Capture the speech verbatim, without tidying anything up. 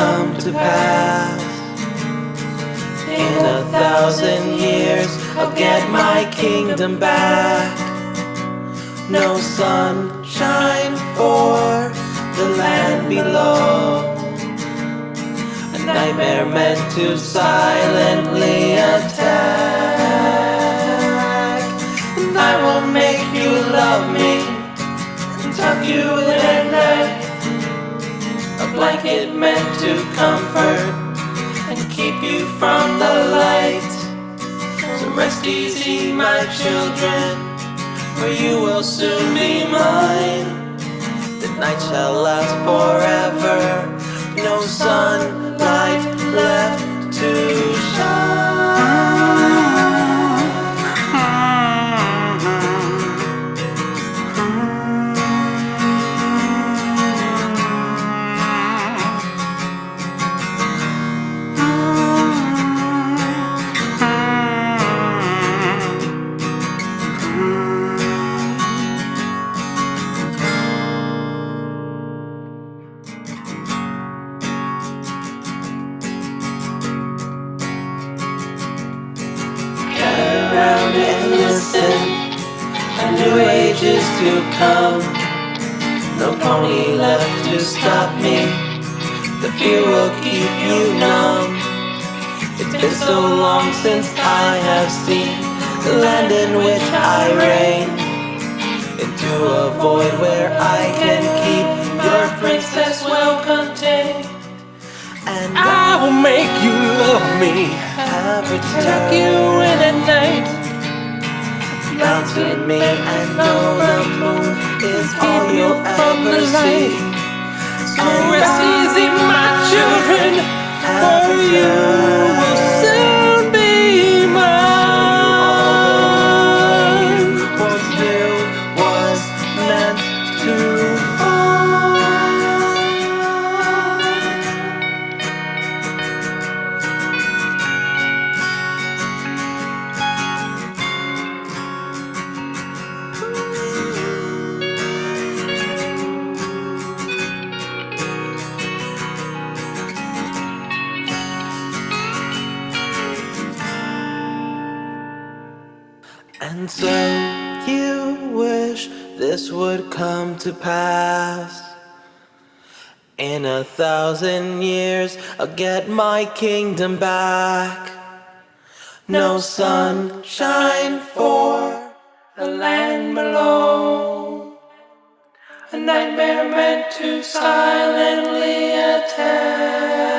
come to pass. In a thousand years I'll get my kingdom back. No sunshine for the land below, a nightmare meant to silently attack. And I will make you love me and tuck you in at night, a blanket meant to comfort and keep you from the light. So rest easy, my children, for you will soon be mine. The night shall last forever, no sunlight left to shine. Around and listen, a new age is to come. No pony left to stop me, the fear will keep you numb. It's been so long since I have seen the land in which I reign, into a void where I can keep your princess well contained. And I will make you love me, have a tuck you in at night, bounce with me and know the moon is all you'll ever see. So rest easy, my children, for you will soon be mine. For you was meant to fall. And so you wish this would come to pass. In a thousand years I'll get my kingdom back. No sunshine for the land below, a nightmare meant to silently attack.